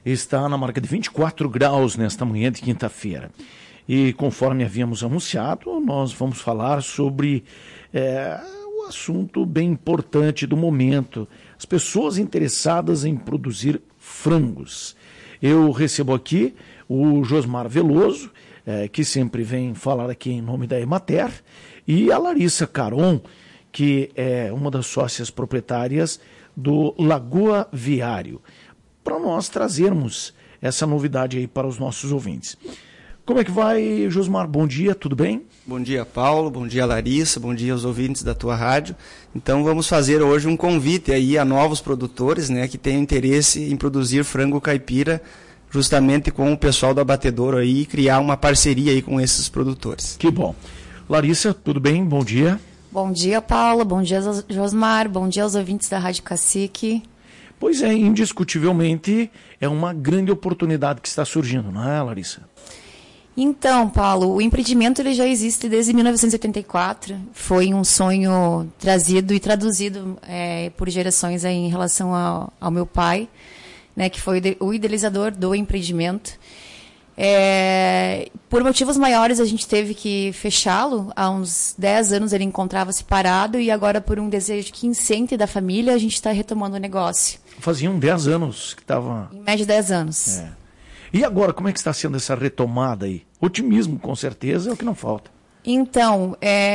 está na marca de 24 graus nesta manhã de quinta-feira. E conforme havíamos anunciado, nós vamos falar sobre um assunto bem importante do momento. As pessoas interessadas em produzir frangos. Eu recebo aqui o Josmar Veloso, que sempre vem falar aqui em nome da Emater, e a Larissa Caron, que é uma das sócias proprietárias do Lagoa Viário, para nós trazermos essa novidade aí para os nossos ouvintes. Como é que vai, Josmar? Bom dia, tudo bem? Bom dia, Paulo, bom dia, Larissa, bom dia aos ouvintes da tua rádio. Então vamos fazer hoje um convite aí a novos produtores, né, que tenham interesse em produzir frango caipira, justamente com o pessoal do abatedouro aí, e criar uma parceria aí com esses produtores. Que bom. Larissa, tudo bem? Bom dia. Bom dia, Paulo, bom dia, Josmar, bom dia aos ouvintes da Rádio Cacique. Pois é, indiscutivelmente é uma grande oportunidade que está surgindo, não é, Larissa? Então, Paulo, o empreendimento ele já existe desde 1984. Foi um sonho trazido e traduzido por gerações aí em relação ao meu pai, né, que foi o idealizador do empreendimento. Por motivos maiores, a gente teve que fechá-lo. Há uns 10 anos ele encontrava-se parado e agora, por um desejo que incente da família, a gente está retomando o negócio. Faziam 10 anos que estava... Em média, 10 anos. E agora, como é que está sendo essa retomada aí? Otimismo, com certeza, é o que não falta. Então,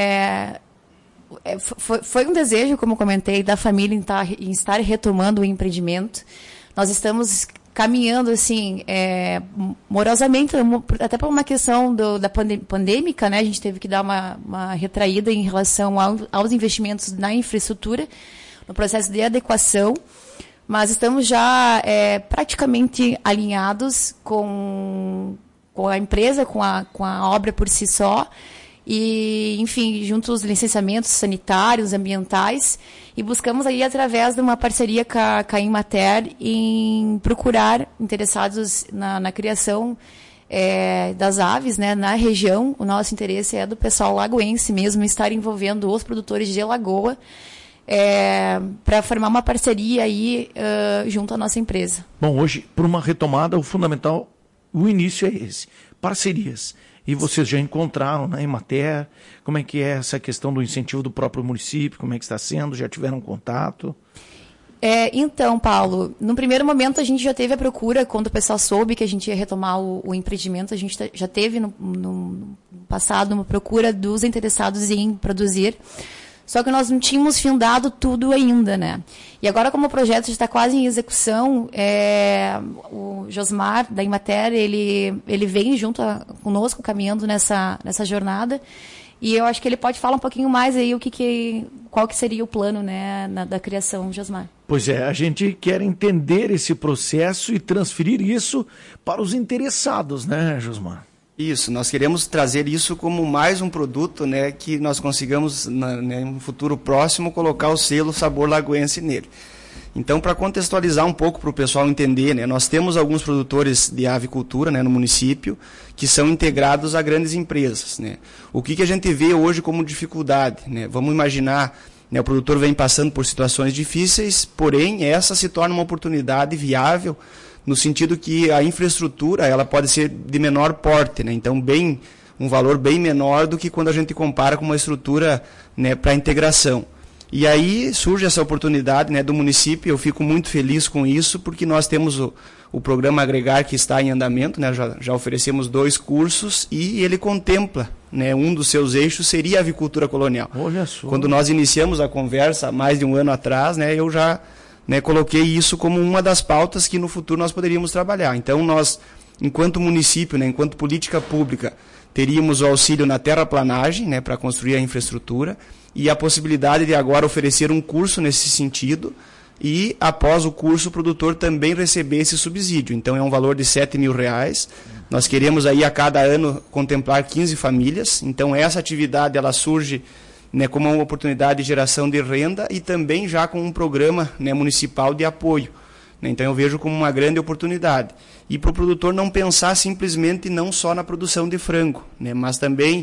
foi um desejo, como eu comentei, da família em estar retomando o empreendimento. Nós estamos caminhando, assim, morosamente, até por uma questão da pandêmica, né? A gente teve que dar uma retraída em relação aos investimentos na infraestrutura, no processo de adequação. Mas estamos já praticamente alinhados com a empresa, com a obra por si só. E, enfim, junto aos licenciamentos sanitários, ambientais. E buscamos aí, através de uma parceria com a Emater, em procurar interessados na criação das aves, né, na região. O nosso interesse é do pessoal lagoense mesmo, estar envolvendo os produtores de Lagoa, para formar uma parceria aí junto à nossa empresa. Bom, hoje, por uma retomada, o fundamental, o início é esse, parcerias. E vocês já encontraram na Emater, como é que é essa questão do incentivo do próprio município, como é que está sendo, já tiveram contato? Então, Paulo, no primeiro momento a gente já teve a procura, quando o pessoal soube que a gente ia retomar o empreendimento, a gente já teve no passado uma procura dos interessados em produzir. Só que nós não tínhamos findado tudo ainda, né? E agora, como o projeto já está quase em execução, o Josmar, da Emater, ele vem junto conosco, caminhando nessa jornada. E eu acho que ele pode falar um pouquinho mais aí qual que seria o plano, né, da criação, Josmar. Pois é, a gente quer entender esse processo e transferir isso para os interessados, né, Josmar? Isso, nós queremos trazer isso como mais um produto, né, que nós consigamos, no futuro próximo, colocar o selo Sabor Lagoense nele. Então, para contextualizar um pouco para o pessoal entender, né, nós temos alguns produtores de avicultura, né, no município que são integrados a grandes empresas, né. O que a gente vê hoje como dificuldade, né? Vamos imaginar, né, o produtor vem passando por situações difíceis, porém essa se torna uma oportunidade viável, no sentido que a infraestrutura ela pode ser de menor porte, né? Então um valor bem menor do que quando a gente compara com uma estrutura, né, para integração. E aí surge essa oportunidade, né, do município. Eu fico muito feliz com isso, porque nós temos o programa Agregar que está em andamento, né? Já oferecemos 2 cursos e ele contempla, né, um dos seus eixos seria a avicultura colonial. Olha só. Quando nós iniciamos a conversa há mais de um ano atrás, né, eu já, né, coloquei isso como uma das pautas que no futuro nós poderíamos trabalhar. Então nós, enquanto município, né, enquanto política pública, teríamos o auxílio na terraplanagem, né, para construir a infraestrutura, e a possibilidade de agora oferecer um curso nesse sentido, e após o curso o produtor também receber esse subsídio. Então é um valor de R$7 mil. Nós queremos aí a cada ano contemplar 15 famílias, então essa atividade ela surge, né, como uma oportunidade de geração de renda e também já com um programa, né, municipal de apoio. Então eu vejo como uma grande oportunidade. E para o produtor não pensar simplesmente não só na produção de frango, né, mas também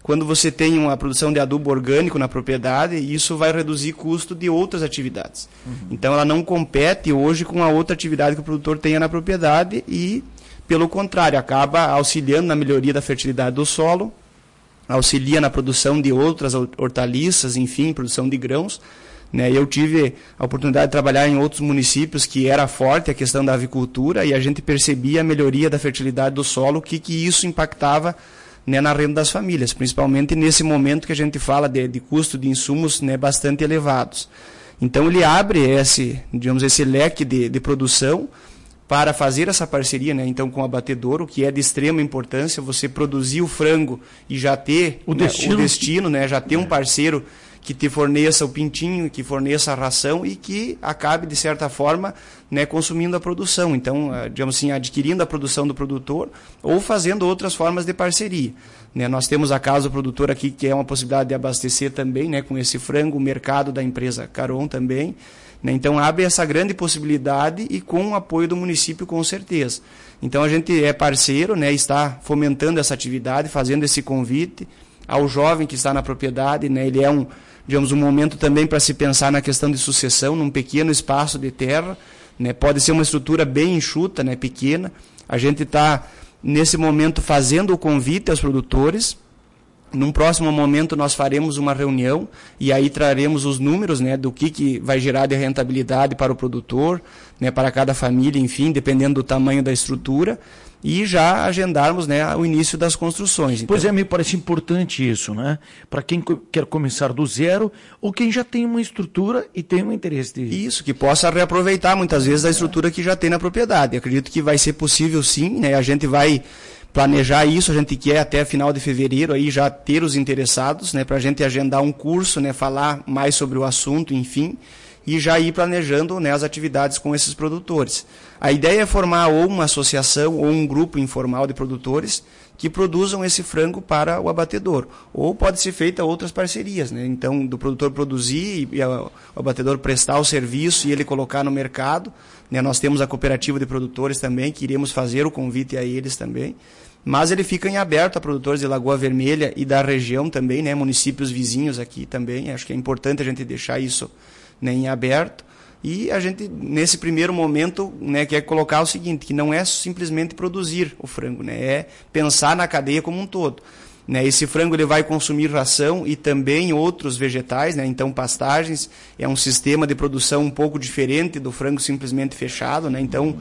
quando você tem uma produção de adubo orgânico na propriedade, isso vai reduzir custo de outras atividades. Então ela não compete hoje com a outra atividade que o produtor tenha na propriedade e, pelo contrário, acaba auxiliando na melhoria da fertilidade do solo, auxilia na produção de outras hortaliças, enfim, produção de grãos. Eu tive a oportunidade de trabalhar em outros municípios que era forte a questão da avicultura e a gente percebia a melhoria da fertilidade do solo, que isso impactava na renda das famílias, principalmente nesse momento que a gente fala de custo de insumos bastante elevados. Então ele abre esse leque de produção para fazer essa parceria, então, com o abatedouro, que é de extrema importância, você produzir o frango e já ter o destino, já ter um parceiro que te forneça o pintinho, que forneça a ração e que acabe, de certa forma, consumindo a produção. Então, adquirindo a produção do produtor ou fazendo outras formas de parceria. Nós temos a Casa do Produtor aqui, que é uma possibilidade de abastecer também, com esse frango, o mercado da empresa Caron também. Então, abre essa grande possibilidade e com o apoio do município, com certeza. Então, a gente é parceiro, está fomentando essa atividade, fazendo esse convite ao jovem que está na propriedade. Ele é um momento também para se pensar na questão de sucessão, num pequeno espaço de terra. Pode ser uma estrutura bem enxuta, pequena. A gente está, nesse momento, fazendo o convite aos produtores. Num próximo momento nós faremos uma reunião e aí traremos os números do que vai gerar de rentabilidade para o produtor, para cada família, enfim, dependendo do tamanho da estrutura, e já agendarmos o início das construções. Então, pois é, me parece importante isso, para quem quer começar do zero ou quem já tem uma estrutura e tem um interesse de... Isso, que possa reaproveitar muitas vezes a estrutura que já tem na propriedade. Acredito que vai ser possível sim, a gente vai planejar isso, a gente quer até final de fevereiro aí já ter os interessados, para a gente agendar um curso, falar mais sobre o assunto, enfim, e já ir planejando as atividades com esses produtores. A ideia é formar ou uma associação ou um grupo informal de produtores que produzam esse frango para o abatedouro. Ou pode ser feita outras parcerias, então do produtor produzir e o abatedor prestar o serviço e ele colocar no mercado. Nós temos a cooperativa de produtores também, que iremos fazer o convite a eles também. Mas ele fica em aberto a produtores de Lagoa Vermelha e da região também, municípios vizinhos aqui também. Acho que é importante a gente deixar isso em aberto. E a gente, nesse primeiro momento, quer colocar o seguinte, que não é simplesmente produzir o frango, é pensar na cadeia como um todo. Esse frango ele vai consumir ração e também outros vegetais, então pastagens, é um sistema de produção um pouco diferente do frango simplesmente fechado, então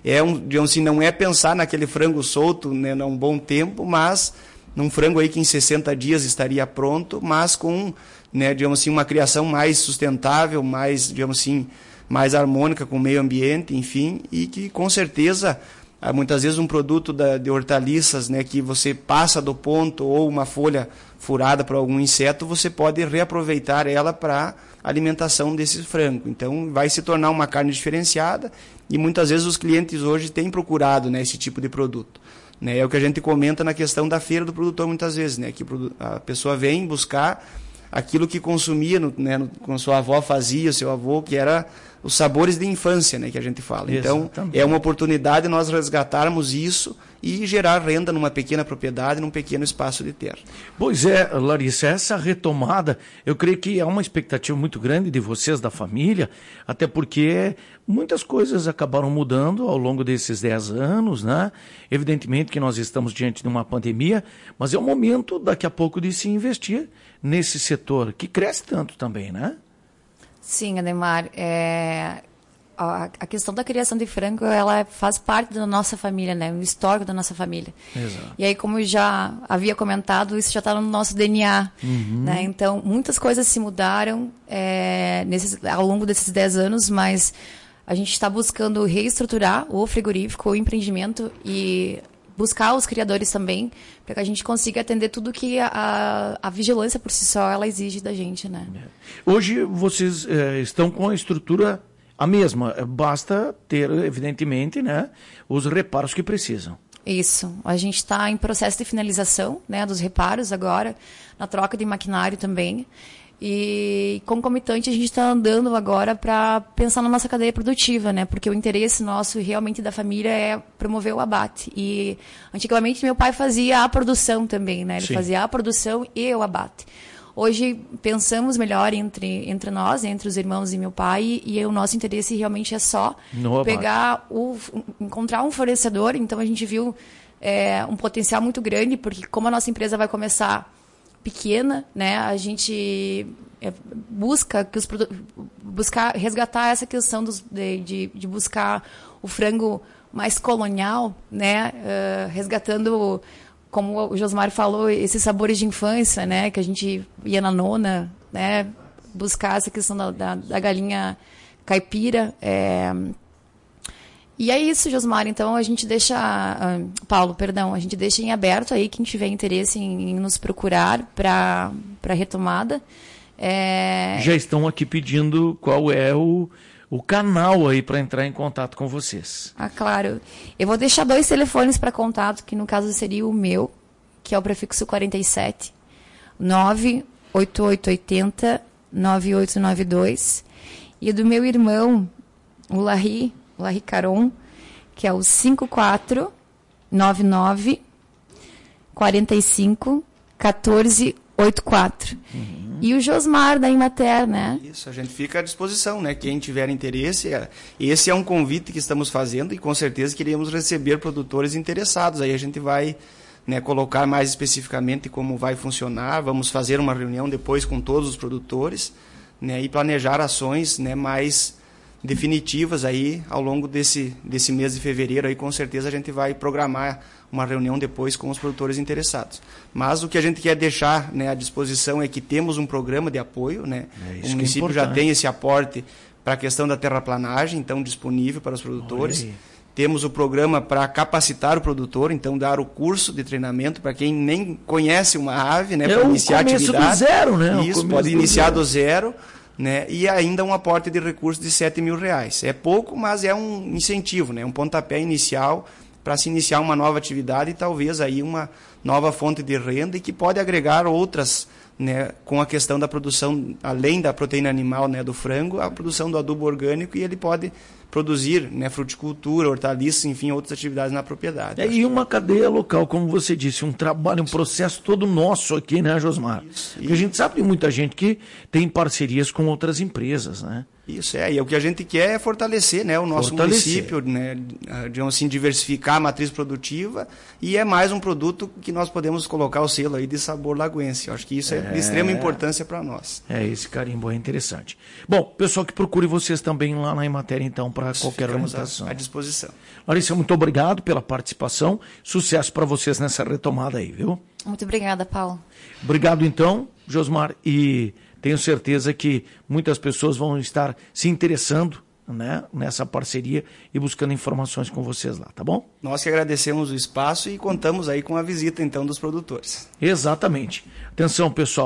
não é pensar naquele frango solto há um bom tempo, mas num frango aí que em 60 dias estaria pronto, mas com uma criação mais sustentável, mais, mais harmônica com o meio ambiente, enfim, e que com certeza muitas vezes um produto de hortaliças, que você passa do ponto ou uma folha furada por algum inseto, você pode reaproveitar ela para alimentação desse frango. Então vai se tornar uma carne diferenciada e muitas vezes os clientes hoje têm procurado esse tipo de produto. É o que a gente comenta na questão da feira do produtor muitas vezes, que a pessoa vem buscar aquilo que consumia, com sua avó fazia, seu avô, que era os sabores de infância, que a gente fala. Então, é uma oportunidade nós resgatarmos isso e gerar renda numa pequena propriedade, num pequeno espaço de terra. Pois é, Larissa, essa retomada, eu creio que é uma expectativa muito grande de vocês, da família, até porque muitas coisas acabaram mudando ao longo desses 10 anos, Evidentemente que nós estamos diante de uma pandemia, mas é o momento, daqui a pouco, de se investir nesse setor, que cresce tanto também, Sim, Ademar, a questão da criação de frango, ela faz parte da nossa família, o histórico da nossa família. Exato. E aí, como eu já havia comentado, isso já está no nosso DNA. Então, muitas coisas se mudaram ao longo desses 10 anos, mas a gente está buscando reestruturar o frigorífico, o empreendimento e buscar os criadores também, para que a gente consiga atender tudo que a vigilância por si só ela exige da gente, Hoje vocês estão com a estrutura a mesma, basta ter, evidentemente, os reparos que precisam. Isso, a gente está em processo de finalização dos reparos agora, na troca de maquinário também. E, concomitante, a gente está andando agora para pensar na nossa cadeia produtiva, né? Porque o interesse nosso, realmente, da família é promover o abate. E, antigamente, meu pai fazia a produção também, né? Ele fazia a produção e o abate. Hoje, pensamos melhor entre nós, entre os irmãos e meu pai, e o nosso interesse realmente é só encontrar um fornecedor. Então, a gente viu um potencial muito grande, porque como a nossa empresa vai começar pequena, né, a gente buscar resgatar essa questão de buscar o frango mais colonial, né, resgatando, como o Josmar falou, esses sabores de infância, né, que a gente ia na nona, né, buscar essa questão da galinha caipira. E é isso, Josmar. Então, a gente deixa... Paulo, perdão. A gente deixa em aberto aí quem tiver interesse em nos procurar para retomada. Já estão aqui pedindo qual é o canal aí para entrar em contato com vocês. Ah, claro. Eu vou deixar 2 telefones para contato, que no caso seria o meu, que é o prefixo 47, 98880 9892. E do meu irmão, o Larry Caron, que é o 5499 45 14 84. E o Josmar da Imater, né? Isso, a gente fica à disposição, né? Quem tiver interesse, esse é um convite que estamos fazendo e com certeza queremos receber produtores interessados. Aí a gente vai, né, colocar mais especificamente como vai funcionar, vamos fazer uma reunião depois com todos os produtores, né, e planejar ações, né, mais definitivas aí ao longo desse mês de fevereiro. Aí com certeza a gente vai programar uma reunião depois com os produtores interessados. Mas o que a gente quer deixar, né, à disposição é que temos um programa de apoio, né? O município já tem esse aporte para a questão da terraplanagem, então disponível para os produtores. Temos o programa para capacitar o produtor, então dar o curso de treinamento para quem nem conhece uma ave, né, para iniciar a atividade. Do zero, né? Isso, pode iniciar do zero. Né, e ainda um aporte de recursos de R$7.000. É pouco, mas é um incentivo, né, um pontapé inicial para se iniciar uma nova atividade e talvez aí uma nova fonte de renda e que pode agregar outras, né, com a questão da produção, além da proteína animal, né, do frango, a produção do adubo orgânico, e ele pode produzir, né, fruticultura, hortaliças, enfim, outras atividades na propriedade. E uma cadeia local, como você disse, um trabalho, um processo todo nosso aqui, né, Josmar? Porque a gente sabe de muita gente que tem parcerias com outras empresas, né? Isso, e o que a gente quer é fortalecer, né, o nosso município, né, digamos assim, diversificar a matriz produtiva, e é mais um produto que nós podemos colocar o selo aí de sabor lagoense. Eu acho que isso é de extrema importância para nós. Esse carimbo é interessante. Bom, pessoal que procure vocês também lá na Imater, então, para qualquer orientação. À disposição. Larissa, muito obrigado pela participação. Sucesso para vocês nessa retomada aí, viu? Muito obrigada, Paulo. Obrigado, então, Josmar, e tenho certeza que muitas pessoas vão estar se interessando, né, nessa parceria e buscando informações com vocês lá, tá bom? Nós que agradecemos o espaço e contamos aí com a visita, então, dos produtores. Exatamente. Atenção, pessoal.